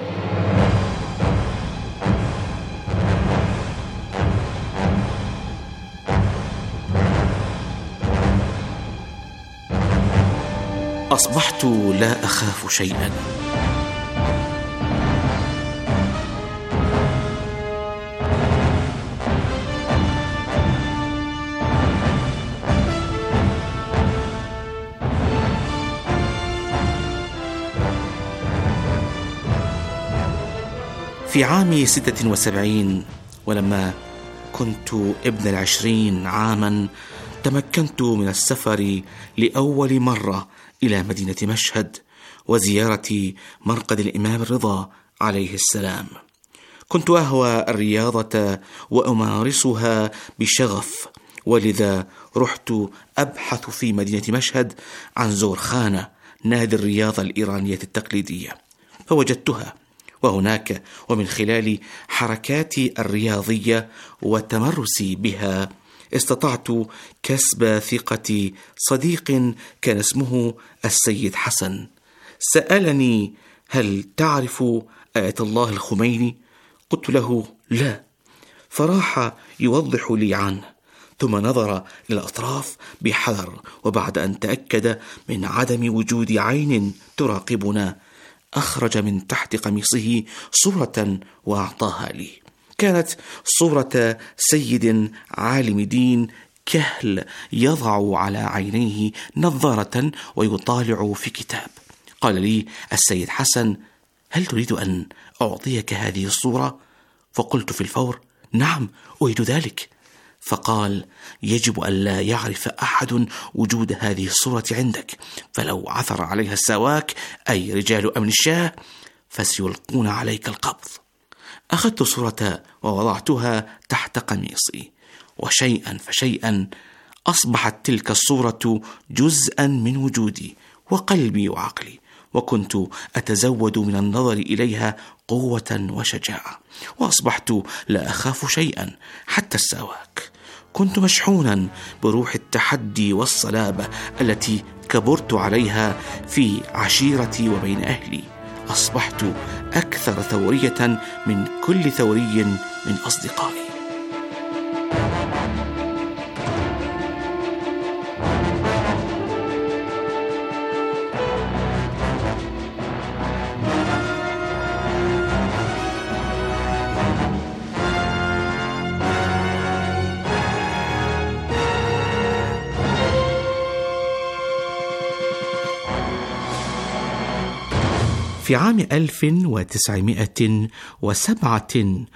أصبحت لا أخاف شيئا. في عام ستة وسبعين، ولما كنت ابن العشرين عاما، تمكنت من السفر لأول مرة إلى مدينة مشهد وزيارة مرقد الإمام الرضا عليه السلام. كنت أهوى الرياضة وأمارسها بشغف، ولذا رحت أبحث في مدينة مشهد عن زورخانة، نادي الرياضة الإيرانية التقليدية، فوجدتها. وهناك ومن خلال حركاتي الرياضية وتمرسي بها استطعت كسب ثقة صديق كان اسمه السيد حسن. سألني: هل تعرف آية الله الخميني؟ قلت له: لا. فراح يوضح لي عنه، ثم نظر إلى الأطراف بحذر، وبعد أن تأكد من عدم وجود عين تراقبنا أخرج من تحت قميصه صورة وأعطاها لي. كانت صورة سيد عالم دين كهل يضع على عينيه نظارة ويطالع في كتاب. قال لي السيد حسن: هل تريد أن أعطيك هذه الصورة؟ فقلت في الفور: نعم، أريد ذلك. فقال: يجب أن لا يعرف أحد وجود هذه الصورة عندك، فلو عثر عليها السواك أي رجال أمن الشاه فسيلقون عليك القبض. أخذت الصورة ووضعتها تحت قميصي، وشيئا فشيئا أصبحت تلك الصورة جزءا من وجودي وقلبي وعقلي، وكنت أتزود من النظر إليها قوة وشجاعة، وأصبحت لا أخاف شيئا حتى السواك. كنت مشحونا بروح التحدي والصلابة التي كبرت عليها في عشيرتي وبين أهلي. أصبحت أكثر ثورية من كل ثوري من أصدقائي. في عام ألف وتسعمائة وسبعة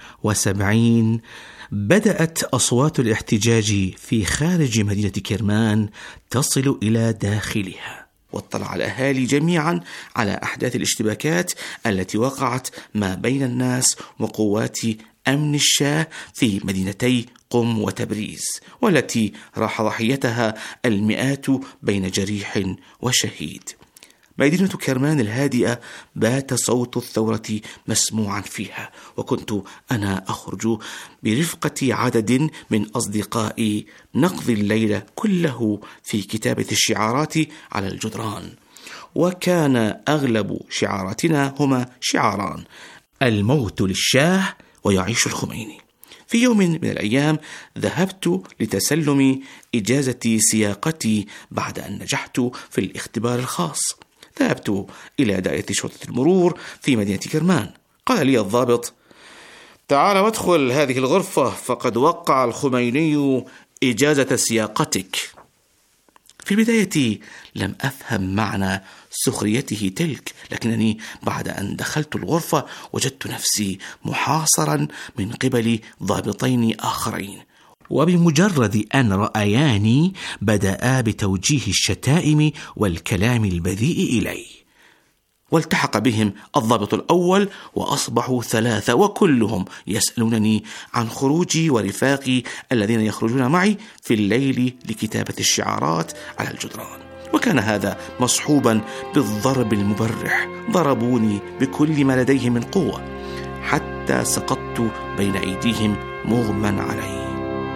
وسبعين بدأت أصوات الاحتجاج في خارج مدينة كرمان تصل إلى داخلها، واطلع الأهالي جميعا على أحداث الاشتباكات التي وقعت ما بين الناس وقوات أمن الشاه في مدينتي قم وتبريز، والتي راح ضحيتها المئات بين جريح وشهيد. مدينة كرمان الهادئة بات صوت الثورة مسموعا فيها، وكنت أنا أخرج برفقة عدد من أصدقائي نقضي الليل كله في كتابة الشعارات على الجدران. وكان أغلب شعاراتنا هما شعاران: الموت للشاه ويعيش الخميني. في يوم من الأيام ذهبت لتسلم إجازة سياقتي بعد أن نجحت في الاختبار الخاص. ذهبت إلى دائرة شرطة المرور في مدينة كرمان. قال لي الضابط: تعال وادخل هذه الغرفة، فقد وقع الخميني إجازة سياقتك. في البداية لم أفهم معنى سخريته تلك، لكنني بعد أن دخلت الغرفة وجدت نفسي محاصرا من قبل ضابطين آخرين، وبمجرد أن رأياني بدأ بتوجيه الشتائم والكلام البذيء إلي. والتحق بهم الضابط الأول وأصبحوا ثلاثة، وكلهم يسألونني عن خروجي ورفاقي الذين يخرجون معي في الليل لكتابة الشعارات على الجدران. وكان هذا مصحوبا بالضرب المبرح. ضربوني بكل ما لديهم من قوة حتى سقطت بين أيديهم مغمى علي.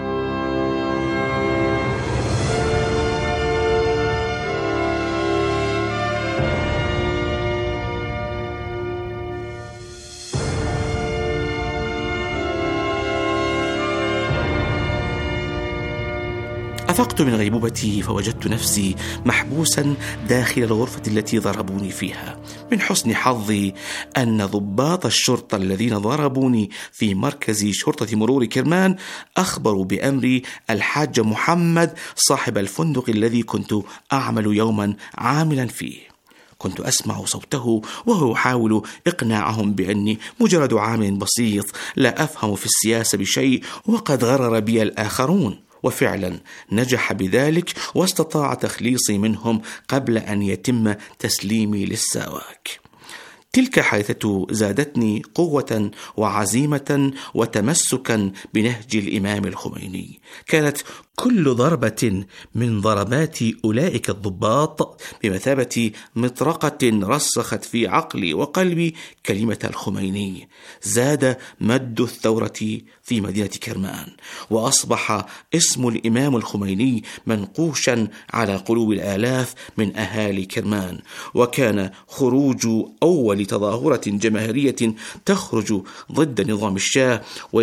أفقت من غيبوبتي فوجدت نفسي محبوسا داخل الغرفة التي ضربوني فيها. من حسن حظي أن ضباط الشرطة الذين ضربوني في مركز شرطة مرور كرمان أخبروا بأمري الحاج محمد صاحب الفندق الذي كنت أعمل يوما عاملا فيه. كنت أسمع صوته وهو يحاول إقناعهم بأني مجرد عامل بسيط لا أفهم في السياسة بشيء، وقد غرر بي الآخرون. وفعلا نجح بذلك واستطاع تخليصي منهم قبل أن يتم تسليمي للساواك. تلك حادثة زادتني قوة وعزيمة وتمسكا بنهج الإمام الخميني. كانت كل ضربة من ضربات أولئك الضباط بمثابة مطرقة رسخت في عقلي وقلبي كلمة الخميني. زاد مد الثورة في مدينة كرمان، وأصبح اسم الإمام الخميني منقوشا على قلوب الآلاف من أهالي كرمان. وكان خروج أول تظاهرة جماهيرية تخرج ضد نظام الشاه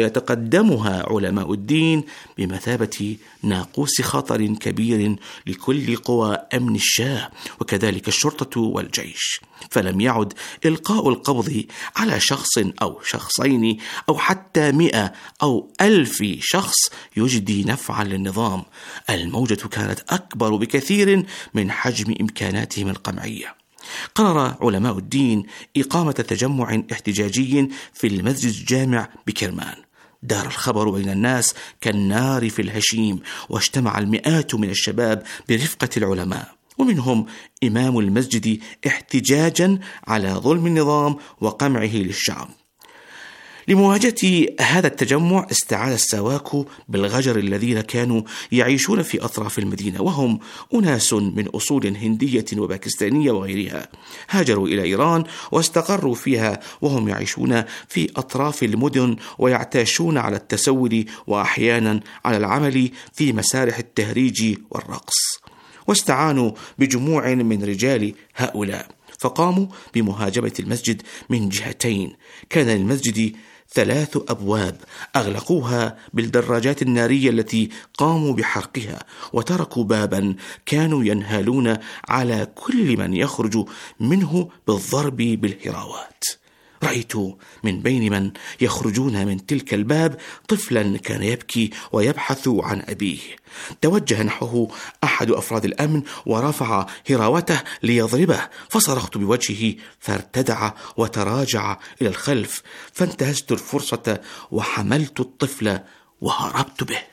ويتقدمها علماء الدين بمثابة ناقوس خطر كبير لكل قوى أمن الشاه، وكذلك الشرطة والجيش. فلم يعد إلقاء القبض على شخص أو شخصين أو حتى مئة أو ألف شخص يجدي نفعا للنظام. الموجة كانت أكبر بكثير من حجم إمكاناتهم القمعية. قرر علماء الدين إقامة تجمع احتجاجي في المسجد الجامع بكرمان. دار الخبر بين الناس كالنار في الهشيم، واجتمع المئات من الشباب برفقة العلماء، ومنهم إمام المسجد، احتجاجا على ظلم النظام وقمعه للشعب. لمواجهة هذا التجمع استعان السواك بالغجر الذين كانوا يعيشون في أطراف المدينة، وهم أناس من أصول هندية وباكستانية وغيرها، هاجروا إلى إيران واستقروا فيها، وهم يعيشون في أطراف المدن ويعتاشون على التسول وأحيانا على العمل في مسارح التهريج والرقص. واستعانوا بجموع من رجال هؤلاء فقاموا بمهاجمة المسجد من جهتين. كان للمسجد ثلاث أبواب أغلقوها بالدراجات النارية التي قاموا بحرقها، وتركوا بابا كانوا ينهالون على كل من يخرج منه بالضرب بالهراوات. رأيت من بين من يخرجون من تلك الباب طفلا كان يبكي ويبحث عن أبيه. توجه نحوه أحد أفراد الأمن ورفع هراوته ليضربه، فصرخت بوجهه فارتدع وتراجع إلى الخلف، فانتهزت الفرصة وحملت الطفل وهربت به.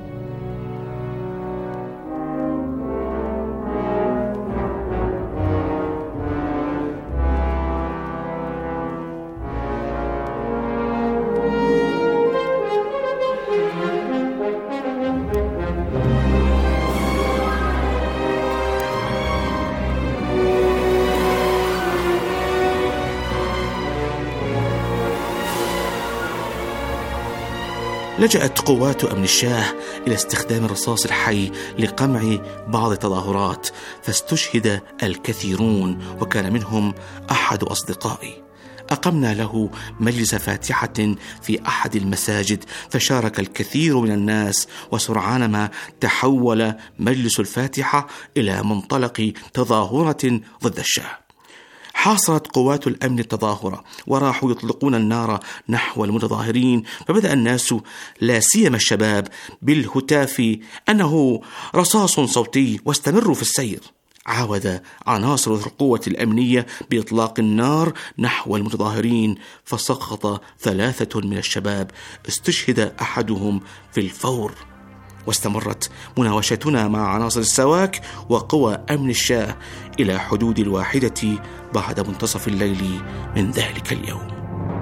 لجأت قوات أمن الشاه إلى استخدام الرصاص الحي لقمع بعض التظاهرات، فاستشهد الكثيرون وكان منهم أحد أصدقائي. أقمنا له مجلس فاتحة في أحد المساجد، فشارك الكثير من الناس، وسرعان ما تحول مجلس الفاتحة إلى منطلق تظاهرة ضد الشاه. حاصرت قوات الأمن التظاهرة وراحوا يطلقون النار نحو المتظاهرين، فبدأ الناس لا سيما الشباب بالهتاف أنه رصاص صوتي واستمروا في السير. عاود عناصر القوة الأمنية بإطلاق النار نحو المتظاهرين، فسقط ثلاثة من الشباب، استشهد أحدهم في الفور. واستمرت مناوشتنا مع عناصر السواك وقوى أمن الشاه إلى حدود الواحدة بعد منتصف الليل من ذلك اليوم.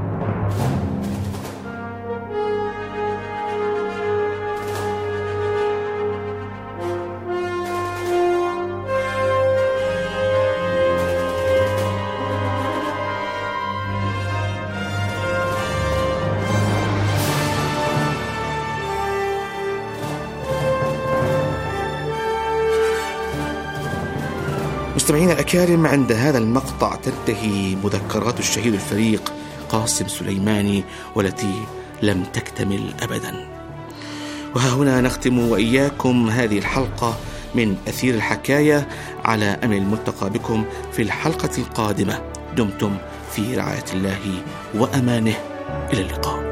مستمعينا الأكارم، عند هذا المقطع تنتهي مذكرات الشهيد الفريق قاسم سليماني والتي لم تكتمل أبدا. وها هنا نختم وإياكم هذه الحلقة من أثير الحكاية، على أمل الملتقى بكم في الحلقة القادمة. دمتم في رعاية الله وأمانه، إلى اللقاء.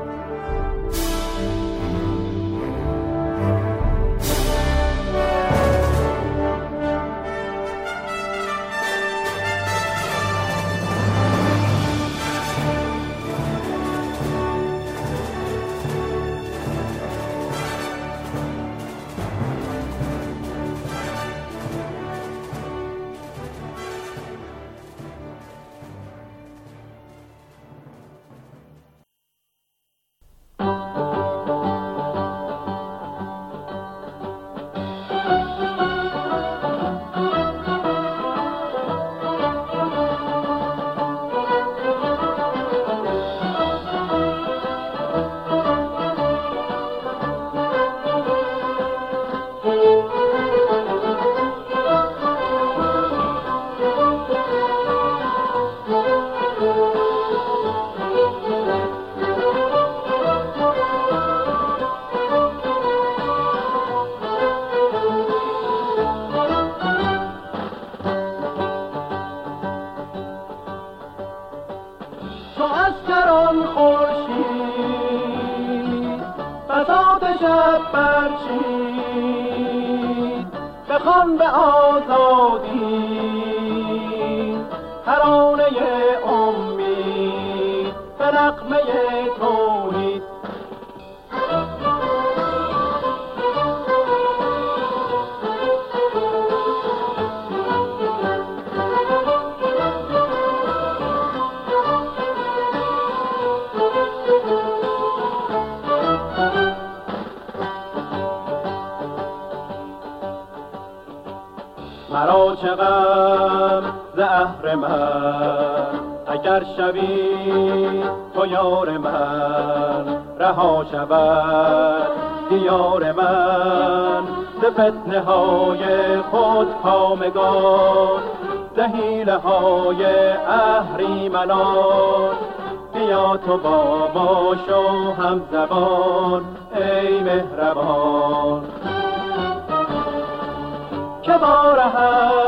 بخوان به آزادی ترانه امید به نغمه توحید. عاشقم ز اهرمن، اگر شوی تو یار من رها شود دیار من، ز فتنه های خود کامگان، ز حیله های اهریمنان. بیا تو با ما شو هم زبان ای مهربان، که بارهد